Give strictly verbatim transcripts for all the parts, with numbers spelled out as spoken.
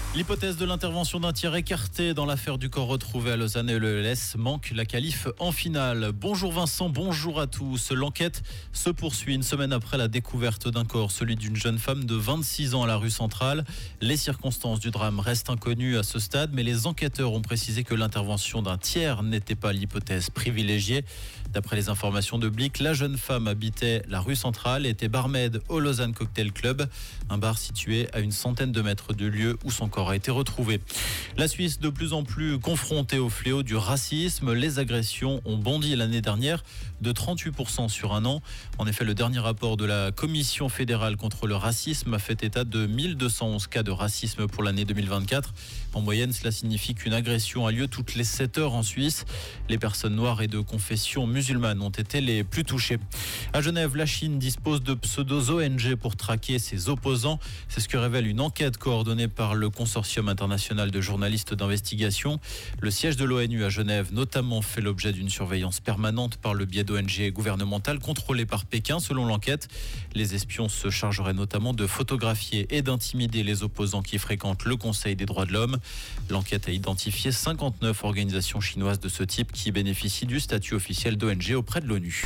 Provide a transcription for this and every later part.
L'hypothèse de l'intervention d'un tiers écarté dans l'affaire du corps retrouvé à Lausanne et le L S manque la qualif en finale. Bonjour Vincent, bonjour à tous. L'enquête se poursuit une semaine après la découverte d'un corps, celui d'une jeune femme de vingt-six ans à la rue Centrale. Les circonstances du drame restent inconnues à ce stade, mais les enquêteurs ont précisé que l'intervention d'un tiers n'était pas l'hypothèse privilégiée. D'après les informations de Blick, la jeune femme habitait la rue Centrale et était barmaid au Lausanne Cocktail Club, un bar situé à une centaine de mètres du lieu où son corps a été retrouvé. La Suisse de plus en plus confrontée au fléau du racisme. Les agressions ont bondi l'année dernière de trente-huit pour cent sur un an. En effet, le dernier rapport de la Commission fédérale contre le racisme a fait état de mille deux cent onze cas de racisme pour l'année deux mille vingt-quatre. En moyenne, cela signifie qu'une agression a lieu toutes les sept heures en Suisse. Les personnes noires et de confession musulmane ont été les plus touchées. À Genève, la Chine dispose de pseudo-O N G pour traquer ses opposants. C'est ce que révèle une enquête coordonnée par le Consortium international de journalistes d'investigation. Le siège de l'O N U à Genève, notamment, fait l'objet d'une surveillance permanente par le biais d'O N G gouvernementales contrôlées par Pékin. Selon l'enquête, les espions se chargeraient notamment de photographier et d'intimider les opposants qui fréquentent le Conseil des droits de l'homme. L'enquête a identifié cinquante-neuf organisations chinoises de ce type qui bénéficient du statut officiel d'O N G auprès de l'ONU.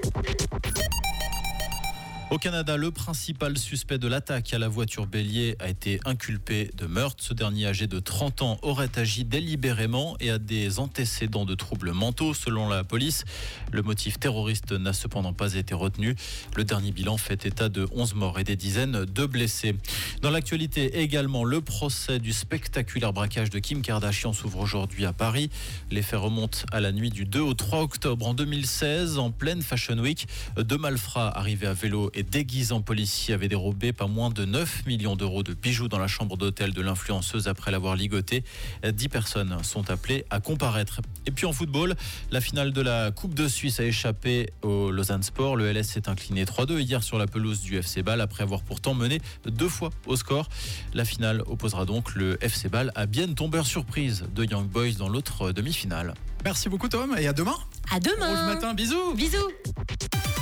Au Canada, le principal suspect de l'attaque à la voiture bélier a été inculpé de meurtre. Ce dernier, âgé de trente ans, aurait agi délibérément et a des antécédents de troubles mentaux, selon la police. Le motif terroriste n'a cependant pas été retenu. Le dernier bilan fait état de onze morts et des dizaines de blessés. Dans l'actualité également, le procès du spectaculaire braquage de Kim Kardashian s'ouvre aujourd'hui à Paris. Les faits remontent à la nuit du deux au trois octobre en deux mille seize, en pleine Fashion Week. Deux malfrats arrivés à vélo et déguisés en policiers avaient dérobé pas moins de neuf millions d'euros de bijoux dans la chambre d'hôtel de l'influenceuse après l'avoir ligoté. dix personnes sont appelées à comparaître. Et puis en football, la finale de la Coupe de Suisse a échappé au Lausanne Sport. Le L S s'est incliné trois deux hier sur la pelouse du F C Bâle après avoir pourtant mené deux fois au score. La finale opposera donc le F C Bâle à Bienne, tombeur surprise de Young Boys dans l'autre demi-finale. Merci beaucoup Tom et à demain. À demain. Rouge matin, bisous. Bisous.